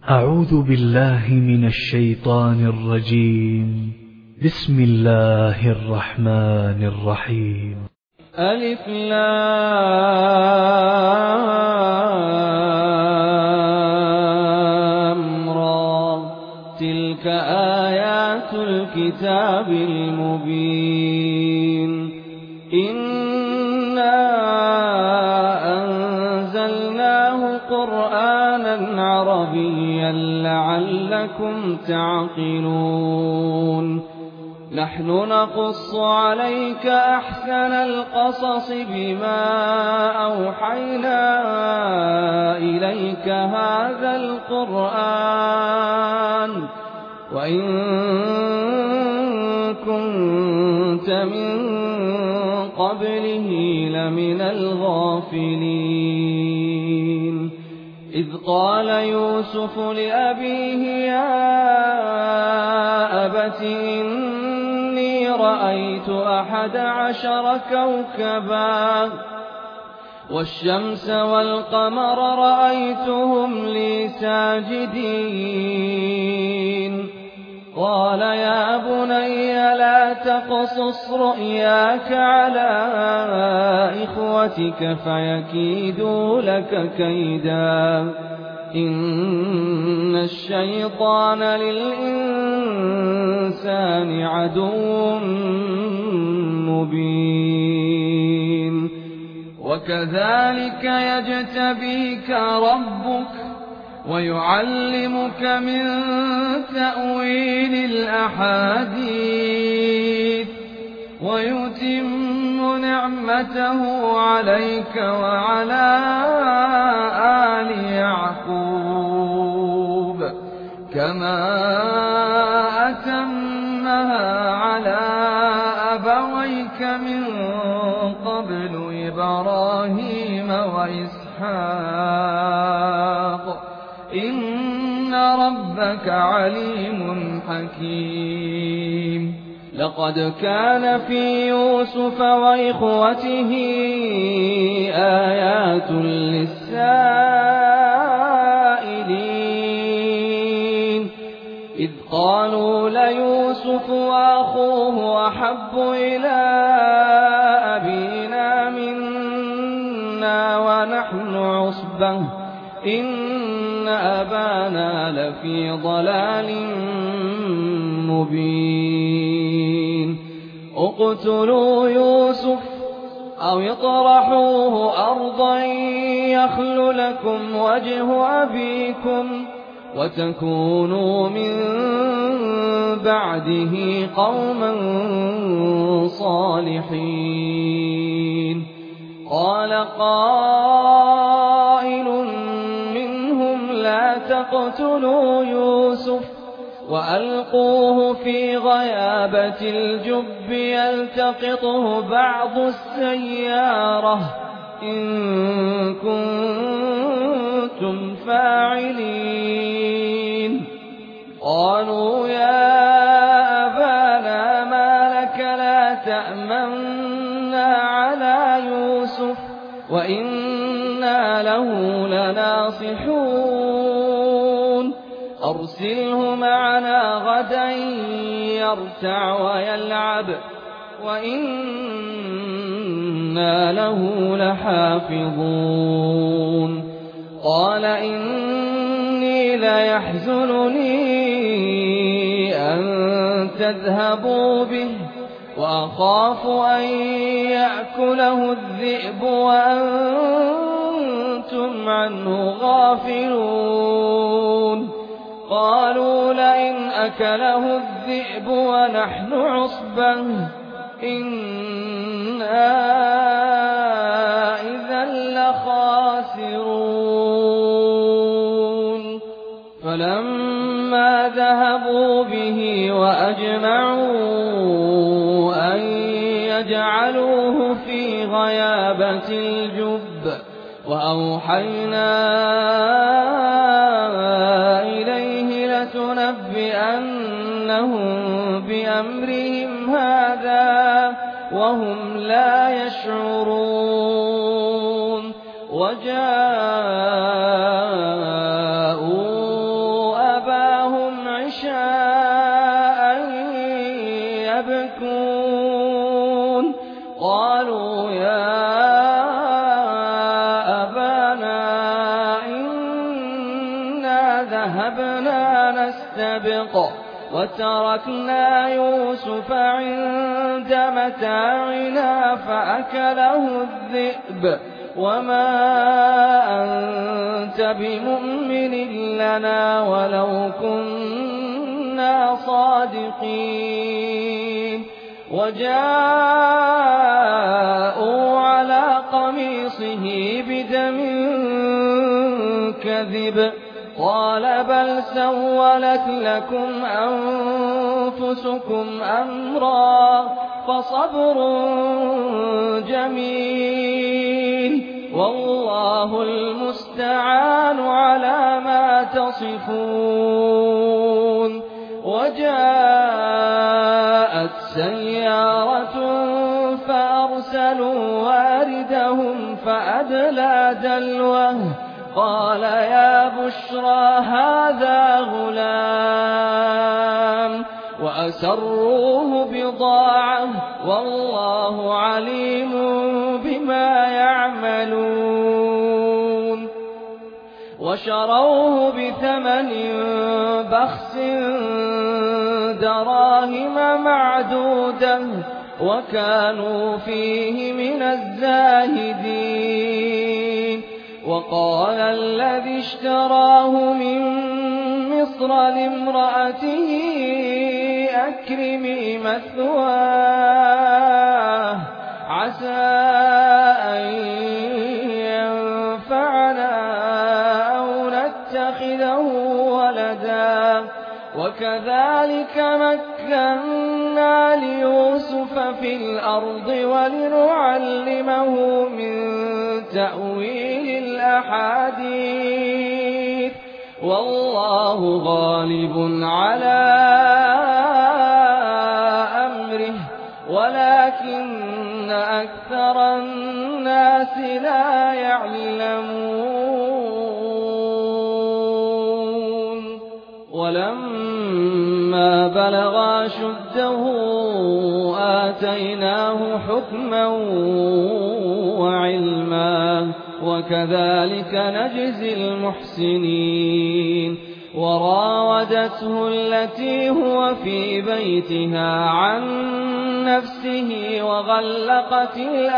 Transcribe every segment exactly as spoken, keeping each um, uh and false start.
أعوذ بالله من الشيطان الرجيم. بسم الله الرحمن الرحيم. ألف لام را، تلك آيات الكتاب المبين. إنا أنزلناه قرآنا عربيا لعلكم تعقلون. نحن نقص عليك أحسن القصص بما أوحينا إليك هذا القرآن وإن كنت من قبله لمن الغافلين. إذ قال يوسف لأبيه يا أبت إني رأيت أحد عشر كوكبا والشمس والقمر رأيتهم لي ساجدين. قال يا بني لا تقصص رؤياك على إخوتك فيكيدوا لك كيدا إن الشيطان للإنسان عدو مبين. وكذلك يجتبيك ربك ويعلمك من تأويل الأحاديث ويتم نعمته عليك وعلى آل يعقوب كما أتمها على أبويك من قبل إبراهيم وإسحاق إن ربك عليم حكيم. لقد كان في يوسف وإخوته آيات للسائلين إذ قالوا ليوسف وأخوه أحب إلى أبينا منا ونحن عصبة إن أبانا لفي ضلال مبين. اقتلوا يوسف أو اطرحوه أرضا يخل لكم وجه أبيكم وتكونوا من بعده قوما صالحين. قال قائل منهم لا تقتلوا يوسف وألقوه في غيابة الجب يلتقطه بعض السيارة إن كنتم فاعلين. قالوا يا أبانا ما لك لا تأمنا على يوسف وإنا له لناصحون أرسله معنا غدا يرتع ويلعب وإنا له لحافظون. قال إني ليحزنني أن تذهبوا به وأخاف أن يأكله الذئب وأنتم عنه غافلون. قالوا لئن أكله الذئب ونحن عصبة إنا إذا لخاسرون. فلما ذهبوا به وأجمعوا أن يجعلوه في غيابة الجب وأوحينا إليه لتنبئنهم بأمرهم هذا وهم لا يشعرون. وجاءوا عشاء يبكون قالوا يا أبانا إنا ذهبنا نستبق وتركنا يوسف عند متاعنا فأكله الذئب وما أنت بمؤمن لنا ولو كنا صادقين وجاءوا على قميصه بدم كذب قال بل سولت لكم أنفسكم أمرا فصبر جميل والله المستعان على ما تصفون وجاءت سيارة فأرسلوا واردهم فأدلى دلوه قال يا بشرى هذا غلام وأسروه بضاعة والله عليم بما يعملون وشروه بثمن بخس دراهم معدودة وكانوا فيه من الزاهدين وقال الذي اشتراه من مصر لامرأته أكرمي مثواه عسى أن ينفعنا أو نتخذه ولدا وكذلك مكنا ليوسف في الأرض ولنعلمه من تأويل الأحاديث والله غالب على أمره ولكن أكثر الناس لا يعلمون ولما بلغ أشده آتيناه حكما وعلما وكذلك نجزي المحسنين وراودته التي هو في بيتها عن نفسه وغلقت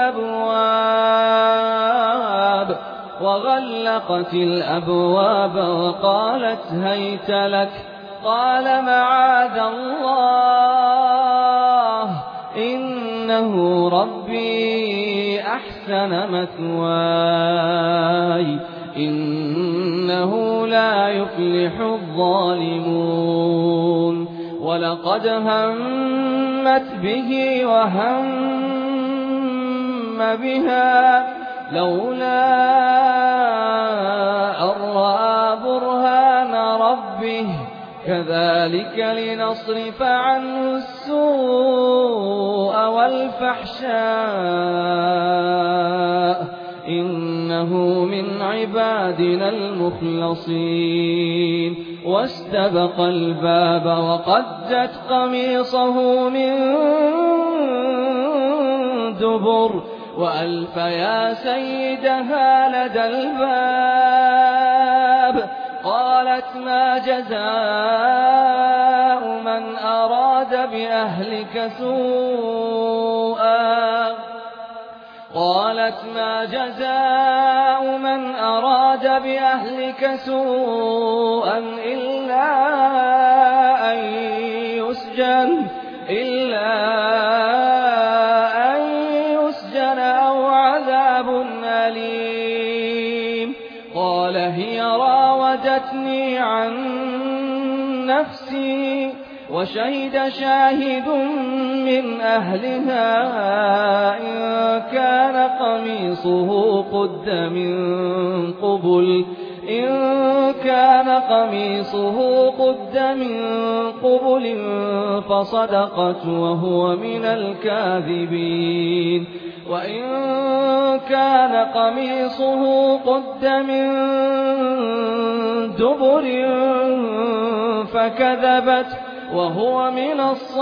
الأبواب وغلقت الأبواب وقالت هيت لك قال معاذ الله إنه ربي أحسن مثواي إنه لا يفلح الظالمون ولقد همت به وهم بها لولا أن رأى برهان ربه كذلك لنصرف عنه السوء والفحشاء إنه من عبادنا المخلصين واستبق الباب وقدت قميصه من دبر وألف يا سيدها لدى الباب قالت ما جزاء من أراد بأهلك سوءا قالت ما جزاء من أراد بأهلك سوءا إلا أن يسجن إلا أن يسجن أو عذاب أليم قال هي راودتني عن نفسي وشهد شاهد من أهلها إن كان قميصه قد من قبل إن كان قميصه قد من قبل فصدقت وهو من الكاذبين وإن كان قميصه قد من دبر فكذبت وهو من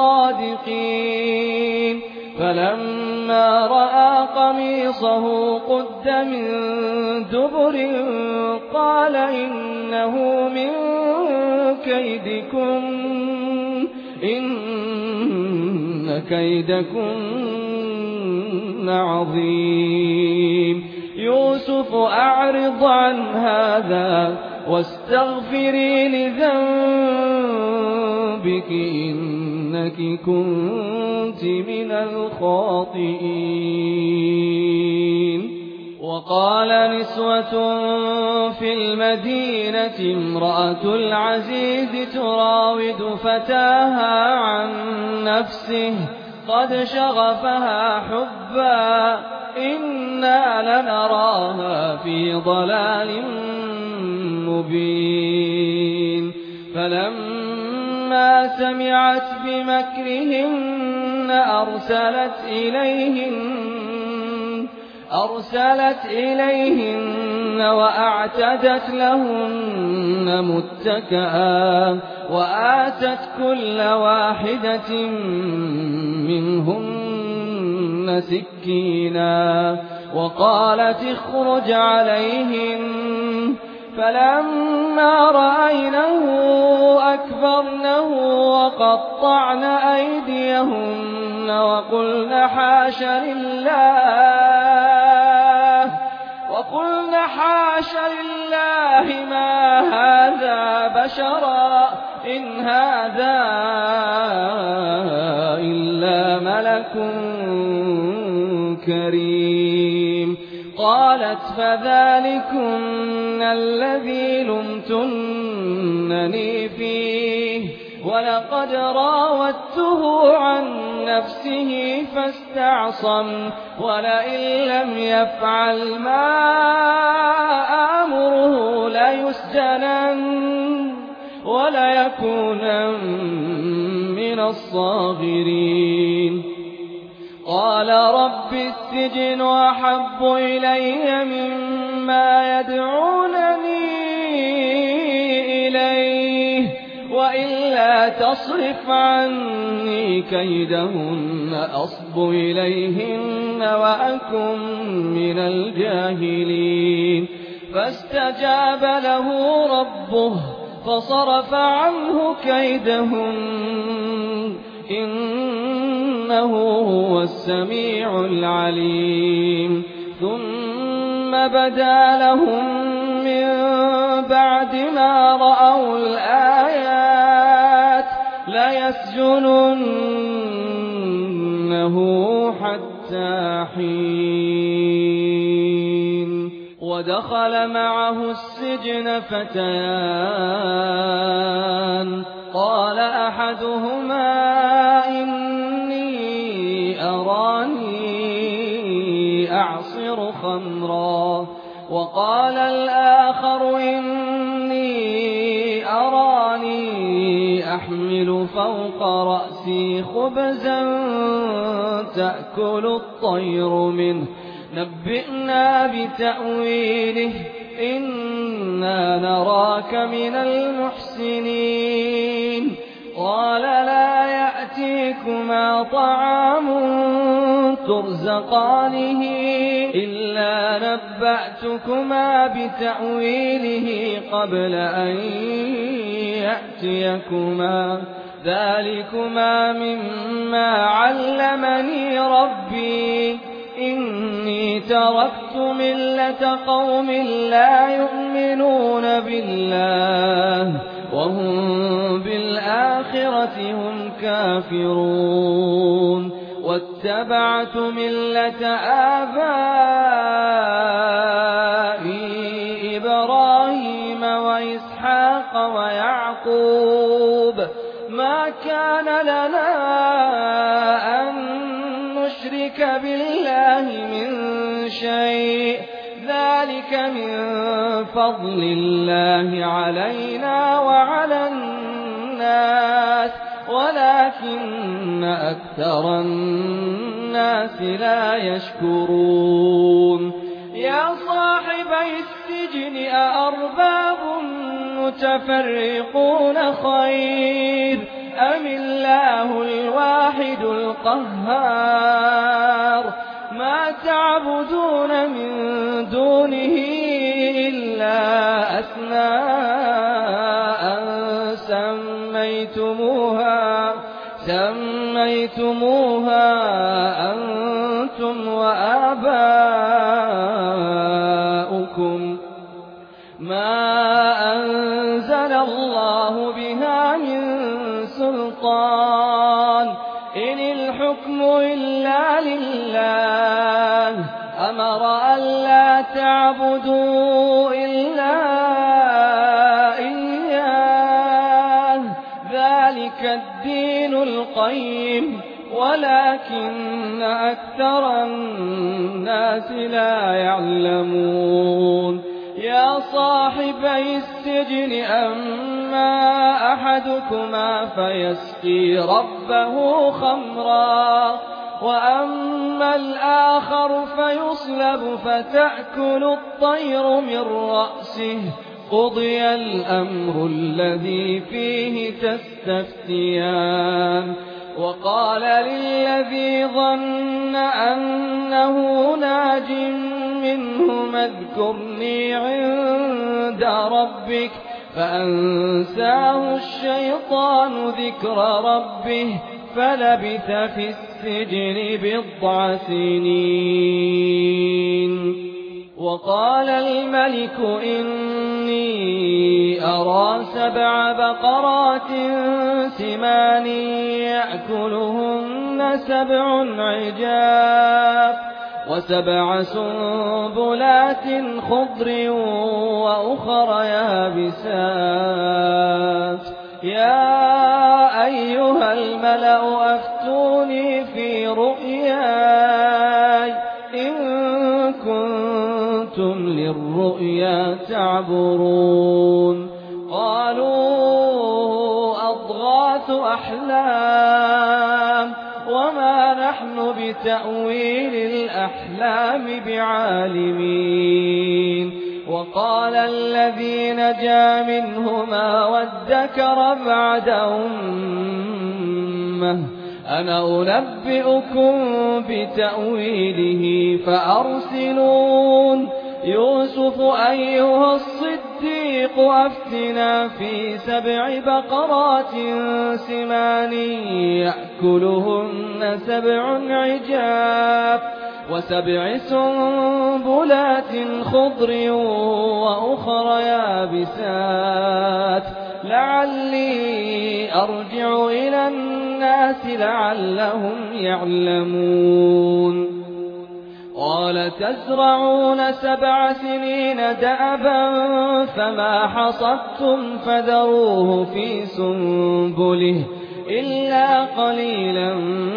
الصادقين فلما رأى قميصه قد من دبر قال إنه من كيدكم إن كيدكن عظيم يوسف أعرض عن هذا واستغفري لذنبك إنك كنت من الخاطئين وقال نسوة في المدينة امرأة العزيز تراود فتاها عن نفسه قد شغفها حبا إنا لنراها في ضلال مبين فلما سمعت بمكرهن أرسلت إليهن أرسلت إليهن وأعتدت لهن متكئا وآتت كل واحدة منهن سكينا وقالت اخرج عليهن فلما رأينه أكبرنه وقطعن أيديهن وقلن حاش لله وقلن حاش لله ما هذا بشرا إن هذا إلا ملك كريم قالت فذلكن الذي لمتنني فيه ولقد راودته عن نفسه فاستعصم ولئن لم يفعل ما آمره ليسجنن وليكونن من الصاغرين قال رب السجن أحب إلي مما يدعونني إليه وإلا تصرف عني كيدهن أصب إليهن وأكن من الجاهلين فاستجاب له ربه فصرف عنه كيدهن إنه هو السميع العليم ثم بدا لهم من بعد ما رأوا الآيات ليسجننه حتى حين ودخل معه السجن فتيان قال أحدهما إني أراني أعصر خمرا وقال الآخر إني أراني أحمل فوق رأسي خبزا تأكل الطير منه نبئنا بتأويله إنا نراك من المحسنين قال لا يأتيكما طعام ترزقانه إلا نبأتكما بتأويله قبل أن يأتيكما ذلكما مما علمني ربي إني تركت ملة قوم لا يؤمنون بالله وهم بالآخرة هم كافرون واتبعت ملة آبائي إبراهيم وإسحاق ويعقوب ما كان لنا أن نشرك بالله من شيء ذلك من فضل الله علينا وعلى الناس ولكن أكثر الناس الناس لا يشكرون يا صاحبي السجن أأرباب متفرقون خير أم الله الواحد القهار ما تعبدون من دونه إلا أسماء سميتموها سميتموها أنتم وآباؤكم ما أنزل الله بها من سلطان إن الحكم إلا لله أمر ألا تعبدوا إلا إياه ذلك الدين القيم ولكن أكثر الناس لا يعلمون يا صاحبي السجن أما أحدكما فيسقي ربه خمرا وأما الآخر فيصلب فتأكل الطير من رأسه قضي الأمر الذي فيه تستفتيان وقال للذي ظن أنه ناج منهم اذكرني عند ربك فأنساه الشيطان ذكر ربه فلبث في السجن بضع سنين وقال الملك إني أرى سبع بقرات سمان يأكلهن سبع عجاف وسبع سنبلات خضر وأخر يابسات يا أيها الملأ أفتوني في رؤياي إن كنتم للرؤيا تعبرون قالوا أضغاث أحلام وما نحن بتأويل الأحلام بعالمين وقال الذي نجا منهما وادكر بعد أمة أنا أنبئكم بتأويله فأرسلون يوسف أيها الصديق أفتنا في سبع بقرات سمان يأكلهن سبع عجاف وسبع سنبلات خضر وأخر يابسات لعلي أرجع إلى الناس لعلهم يعلمون قال تزرعون سبع سنين دأبا فما حصدتم فذروه في سنبله إلا قليلا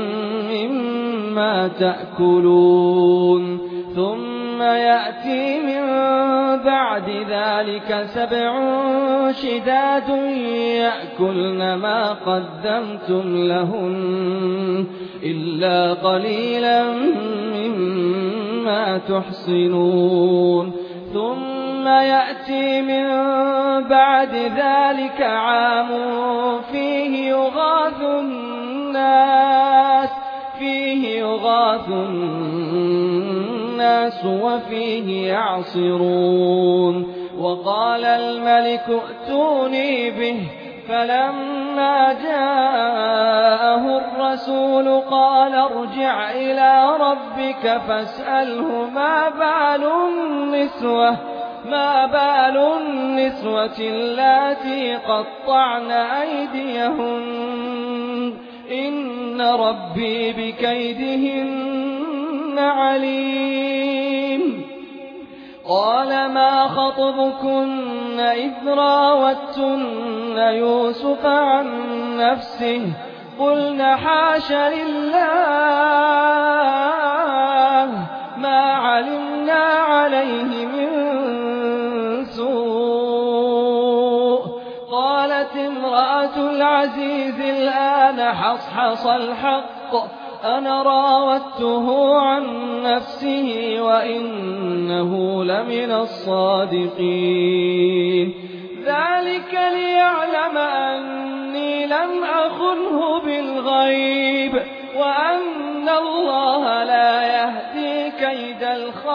مما تأكلون ثم يأتي من بعد ذلك سبع شداد يأكلن ما قدمتم لهن إلا قليلا مما تحصنون ثم يأتي من بعد ذلك عام فيه يغاث الناس فيه يغاث الناس وفيه يعصرون وقال الملك ائتوني به فلما جاءه الرسول قال ارجع إلى ربك فاسأله ما بال النسوة ما بال النسوة اللاتي قطعن أيديهن إن ربي بكيدهن عليم قال ما خطبكن إذ راوتن يوسف عن نفسه قلن حاش لله ما علمنا عليه من سوء قالت امرأة العزيز الآن حصحص الحق أنا راودته عن نفسه وإنه لمن الصادقين ذلك ليعلم أني لم أخنه بالغيب وأن الله لا يهدي كيد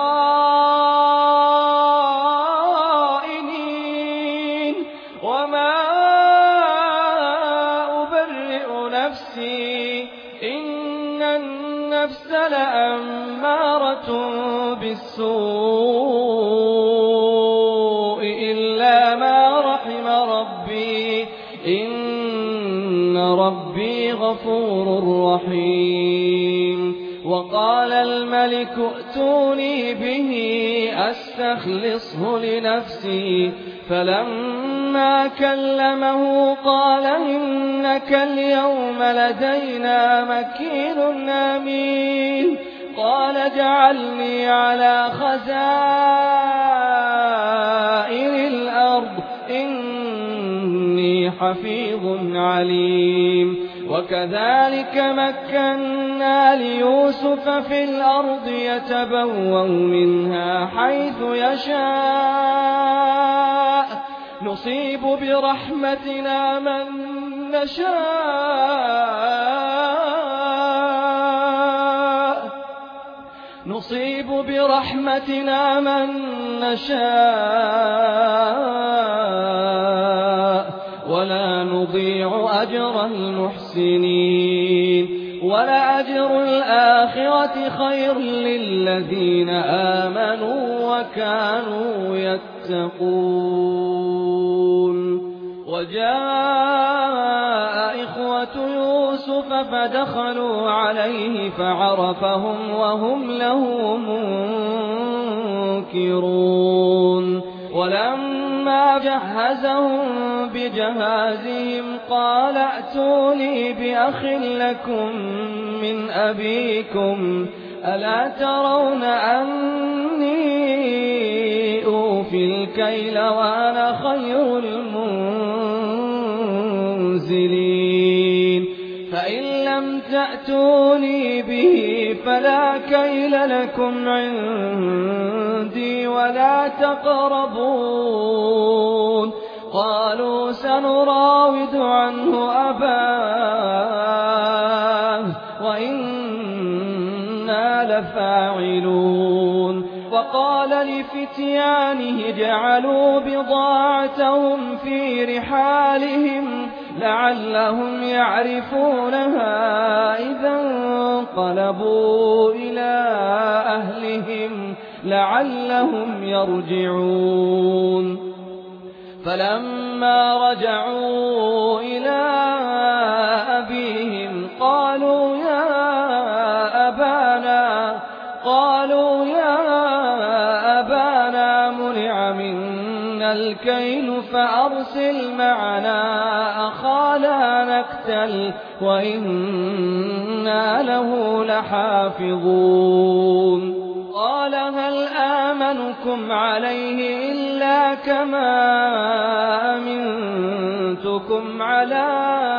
الخائنين وما أبرئ نفسي إن النفس لأمارة بالسوء إلا ما رحم ربي إن ربي غفور رحيم وقال الملك ائتوني به أستخلصه لنفسي فلما كلمه قال إنك اليوم لدينا مكين أمين قال اجعلني على خزائن الأرض إني حفيظ عليم وكذلك مكنا ليوسف في الأرض يتبوأ منها حيث يشاء نصيب برحمتنا من نشاء نصيب برحمتنا من نشاء ولا نضيع أجر المحسنين ولأجر الآخرة خير للذين آمنوا وكانوا يتقون وجاء إخوة يوسف فدخلوا عليه فعرفهم وهم له منكرون ولما جهزهم بجهازهم قال ائتوني بأخ لكم من أبيكم ألا ترون أني أوفي الكيل وأنا خير المنزلين فإن لم تأتوني به فلا كيل لكم عندي ولا تقربون قالوا سنراود عنه أباه وإنا لفاعلون وقال لفتيانه اجعلوا بضاعتهم في رحالهم لعلهم يعرفونها إذا انقلبوا إلى أهلهم لعلهم يرجعون فلما رجعوا إلى أبيهم قالوا يا أبانا قالوا يا أبانا منع منا الكيل فأرسل معنا أخانا نكتل وإنا له لحافظون قال هل آمنكم عليه إلا كما أمنتكم على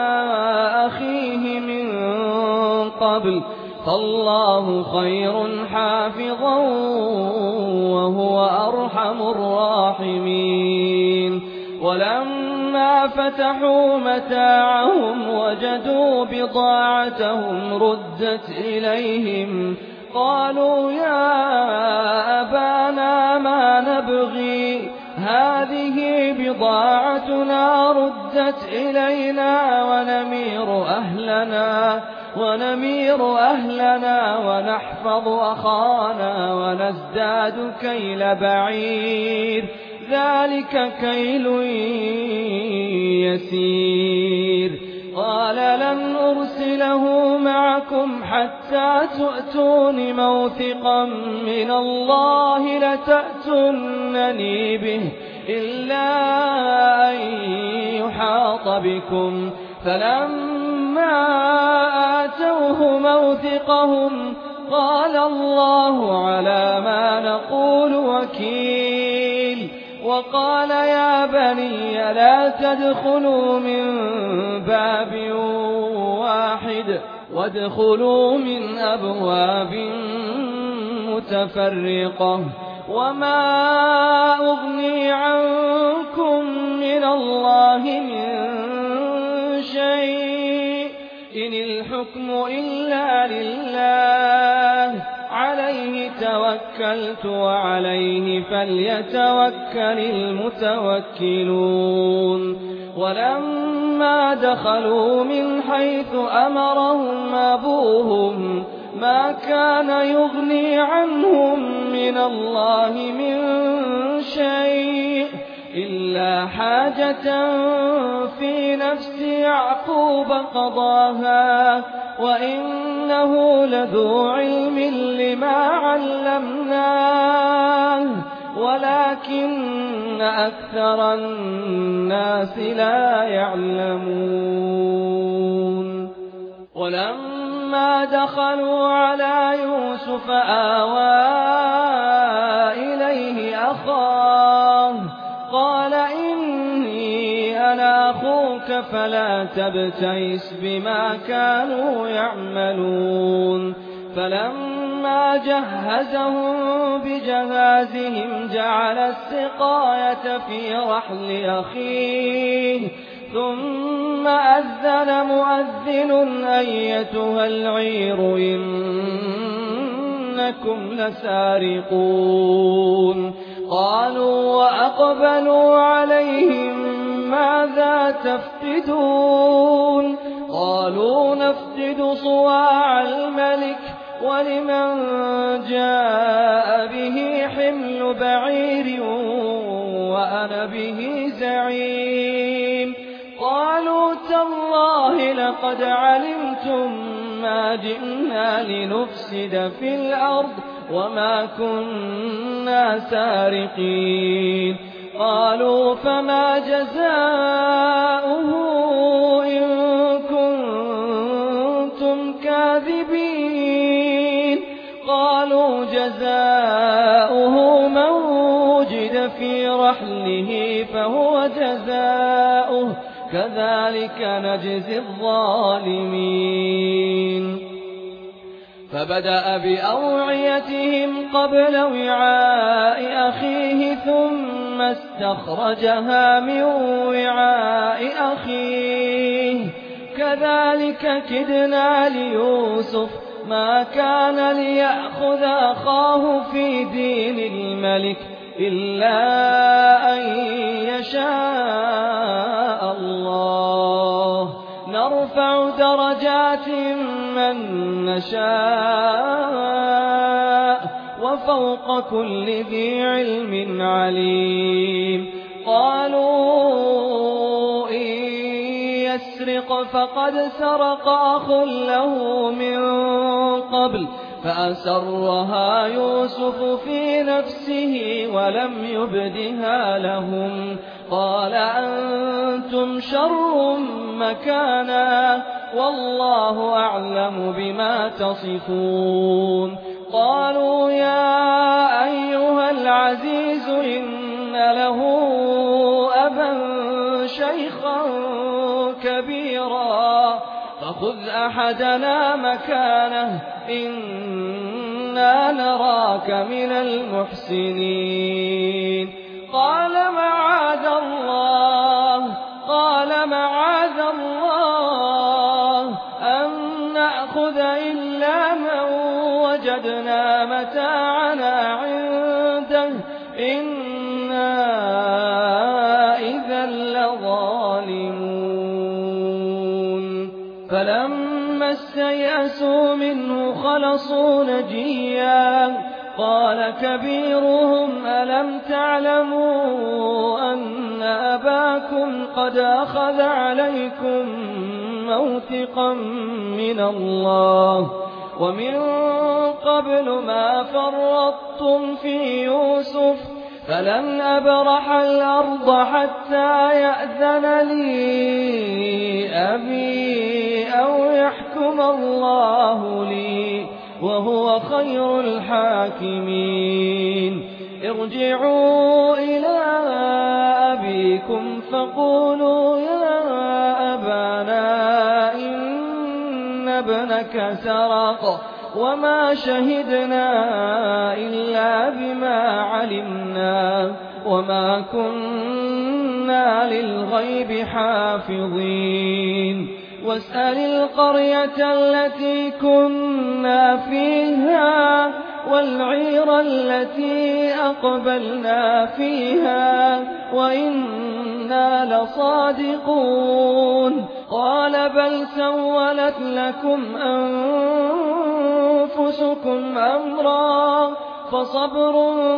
أخيه من قبل فالله خير حافظا وهو أرحم الراحمين ولما فتحوا متاعهم وجدوا بضاعتهم ردت إليهم قالوا يا أبانا ما نبغي هذه بضاعتنا ردت إلينا ونمير أهلنا ونمير أهلنا ونحفظ أخانا ونزداد كيل بعير ذلك كيل يسير قال لن أرسله معكم حتى تؤتون موثقا من الله لتأتونني به إلا أن يحاط بكم فلما آتوه موثقهم قال الله على ما نقول وكيل وقال يا بني لا تدخلوا من باب واحد وادخلوا من أبواب متفرقة وما أغني عنكم من الله من شيء إن الحكم إلا لله عليه توكلت وعليه فليتوكل المتوكلون ولما دخلوا من حيث أمرهم أبوهم ما كان يغني عنهم من الله من شيء إلا حاجة في نفس يعقوب قضاها وإنه لذو علم لما علمناه ولكن أكثر الناس لا يعلمون ولما دخلوا على يوسف آوى إليه أخاه قال إني أنا أخوك فلا تبتئس بما كانوا يعملون فلما جهزهم بجهازهم جعل السقاية في رحل أخيه ثم أذن مؤذن أيتها العير إنكم لسارقون قالوا وأقبلوا عليهم ماذا تفقدون قالوا نفقد صواع الملك ولمن جاء به حمل بعير وأنا به زعيم قالوا تالله لقد علمتم ما جئنا لنفسد في الأرض وما كنا سارقين قالوا فما جزاؤه إن كنتم كاذبين قالوا جزاؤه من وجد في رحله فهو جزاؤه كذلك نجزي الظالمين فبدأ بأوعيتهم قبل وعاء أخيه ثم استخرجها من وعاء أخيه كذلك كدنا ليوسف ما كان ليأخذ أخاه في دين الملك إلا أن يشاء الله نرفع درجات من نشاء وفوق كل ذي علم عليم قالوا إن يسرق فقد سرق أخ له من قبل فأسرها يوسف في نفسه ولم يبدها لهم قال أنتم شر مكانا والله أعلم بما تصفون قالوا يا أيها العزيز إن له أبا شيخا كبيرا فخذ أحدنا مكانه إنا نراك من المحسنين قال معاذ الله قال معاذ الله أن نأخذ إلا من وجدنا متاعنا عنده إنا إذا لظالمون فلما استيأسوا منه خلصوا نجيا قال كبيرهم ألم تعلموا أن أباكم قد أخذ عليكم موثقا من الله ومن قبل ما فرطتم في يوسف فلن أبرح الأرض حتى يأذن لي أبي أو يحكم الله لي وهو خير الحاكمين ارجعوا إلى أبيكم فقولوا يا أبانا إن ابنك سرق وما شهدنا إلا بما علمنا وما كنا للغيب حافظين واسأل القرية التي كنا فيها والعير التي أقبلنا فيها وإنا لصادقون قال بل سولت لكم أنفسكم أمرا فصبر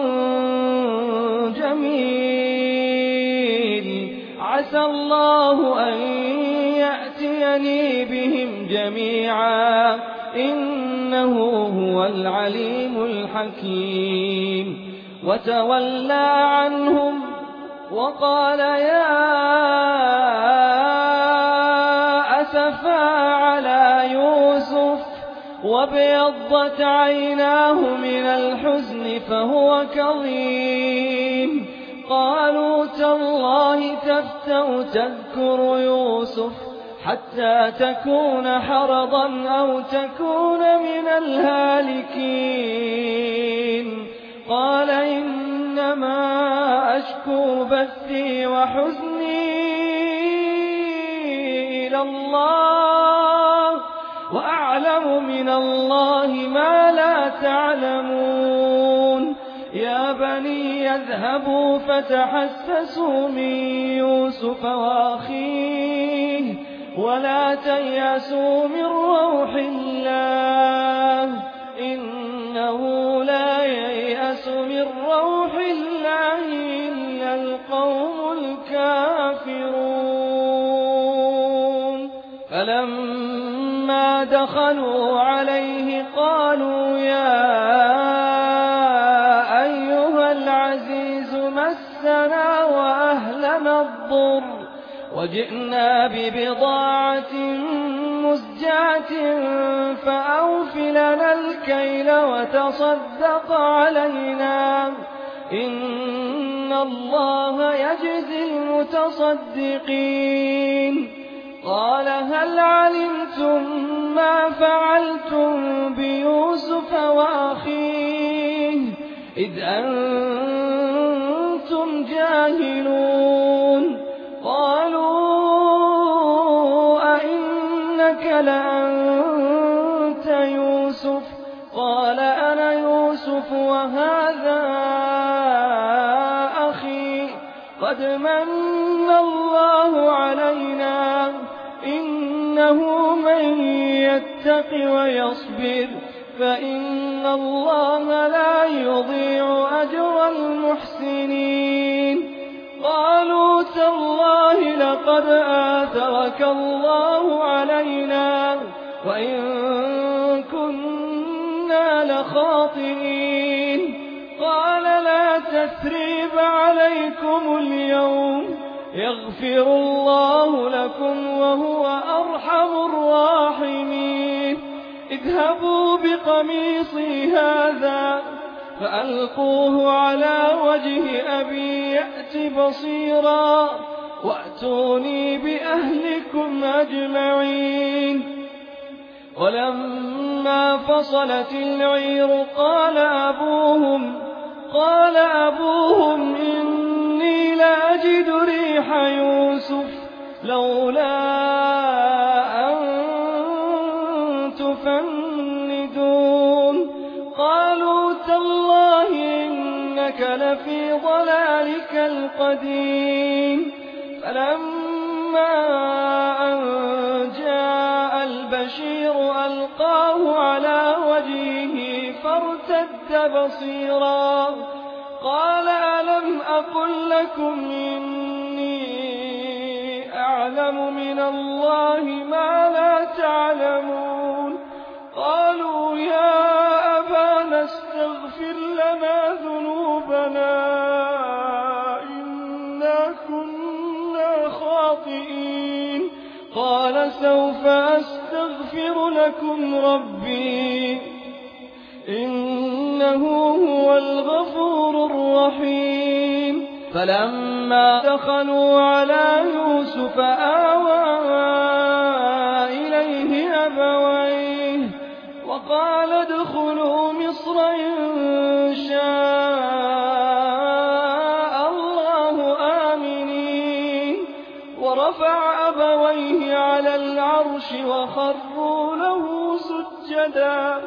جميل عسى الله أن يأتيني بهم جميعا إنه هو العليم الحكيم وتولى عنهم وقال يا أسفا على يوسف وابيضت عيناه من الحزن فهو كظيم قالوا تالله تفتأ تذكر يوسف حتى تكون حرضا أو تكون من الهالكين قال إنما أشكو بثي وحزني إلى الله وأعلم من الله ما لا تعلمون يا بني يذهبوا فتحسسوا من يوسف وأخيه ولا تيأسوا من روح الله إنه لا ييأس من روح الله إلا القوم الكافرون فلما دخلوا عليه قالوا يا أيها العزيز مسنا وأهلنا الضر وجئنا ببضاعة مزجاة فأوف لنا الكيل وتصدق علينا إن الله يجزي المتصدقين قال هل علمتم ما فعلتم بيوسف وأخيه إذ أنتم جاهلون قالوا أئنك لأنت يوسف قال أنا يوسف وهذا أخي قد من الله علينا إنه من يتق ويصبر فإن الله لا يضيع أجر المحسنين قالوا تالله لقد آثرك الله علينا وإن كنا لخاطئين قال لا تثريب عليكم اليوم يغفر الله لكم وهو أرحم الراحمين اذهبوا بقميصي هذا فألقوه على وجه أبي يأت بصيرا وأتوني بأهلكم أجمعين ولما فصلت العير قال أبوهم قال أبوهم إني لأجد ريح يوسف لولا أن تفندون قالوا تالله إنك لفي ضلالك القديم فلما أن جاء البشير ألقاه على وجهه فارتد بصيرا قال ألم أقل لكم إني أعلم من الله ما لا تعلمون قالوا يا أبانا استغفر لنا ذنوبنا إنا كنا خاطئين قال سوف أستغفر لكم ربي إنه هو الغفور الرحيم فلما دخلوا على يوسف آوى إليه أبويه قال ادخلوا مصر إن شاء الله آمنين ورفع أبويه على العرش وخروا له سجدا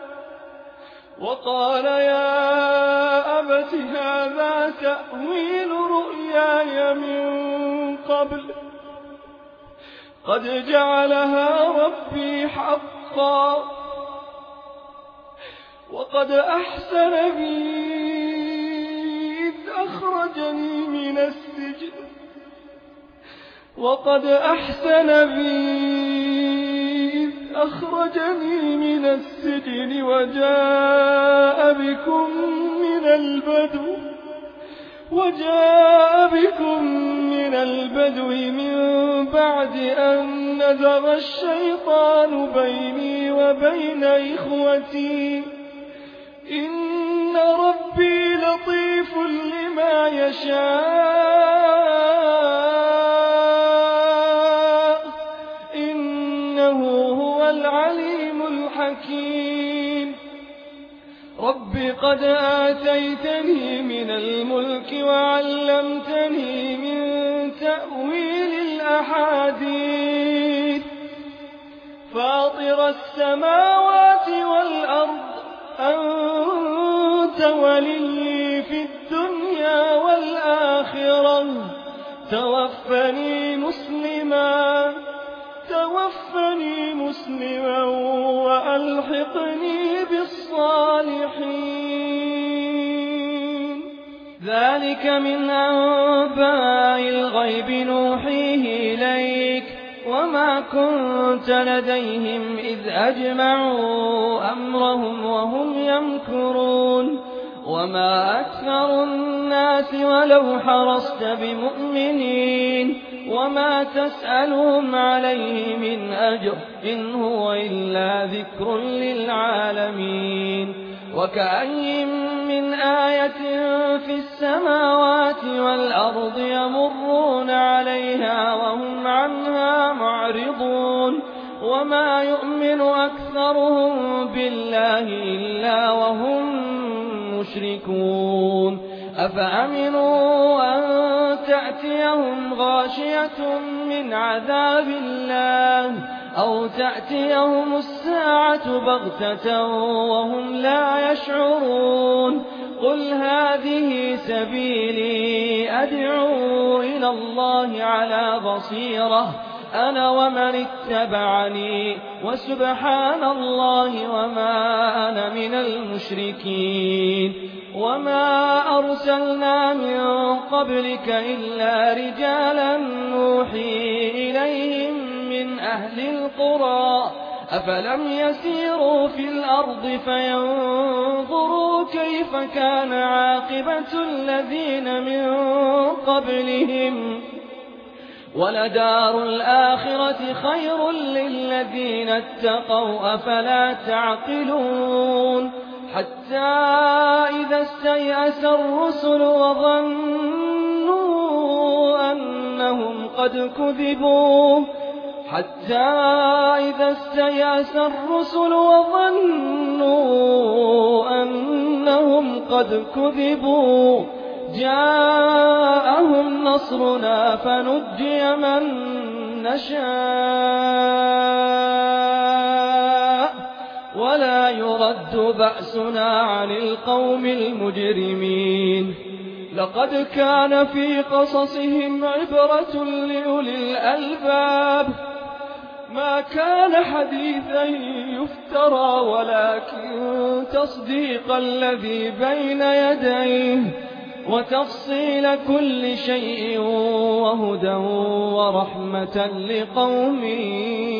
وقال يا أبت هذا تأويل رؤياي من قبل قد جعلها ربي حقا وقد أحسن بي إذ أخرجني من السجن وقد أحسن بي إذ أخرجني من السجن وجاء بكم من البدو وجاء بكم من البدو من بعد أن نزغ الشيطان بيني وبين إخوتي إن ربي لطيف لما يشاء إنه هو العليم الحكيم رب قد آتيتني من الملك وعلمتني من تأويل الأحاديث فاطر السماوات والأرض أنت ولي في الدنيا والآخرة توفني مسلما توفني مسلما وألحقني بالصالحين ذلك من أنباء الغيب نوحيه إليك وما كنت لديهم إذ أجمعوا أمرهم وهم يمكرون وما أكثر الناس ولو حرصت بمؤمنين وما تسألهم عليه من أجر إن هو إلا ذكر للعالمين وكأي من آية في السماوات والأرض يمرون عليها وهم عنها معرضون وما يؤمن أكثرهم بالله إلا وهم مشركون أفأمنوا أن تأتيهم غاشية من عذاب الله أو تأتيهم الساعة بغتة وهم لا يشعرون قل هذه سبيلي أدعو إلى الله على بصيرة أنا ومن اتبعني وسبحان الله وما أنا من المشركين وما أرسلنا من قبلك إلا رجالا نوحي إليهم من أهل القرى أفلم يسيروا في الأرض فينظروا كيف كان عاقبة الذين من قبلهم ولدار الآخرة خير للذين اتقوا أفلا تعقلون حتى إذا استيأس الرسل وظنوا أنهم قد كذبوا حتى إذا استيأس الرسل وظنوا أنهم قد كذبوا جاءهم نصرنا فنجي من نشاء ولا يرد بأسنا عن القوم المجرمين لقد كان في قصصهم عبرة لأولي الألباب ما كان حديثا يفترى ولكن تصديق الذي بين يديه وتفصيل كل شيء وهدى ورحمة لقوم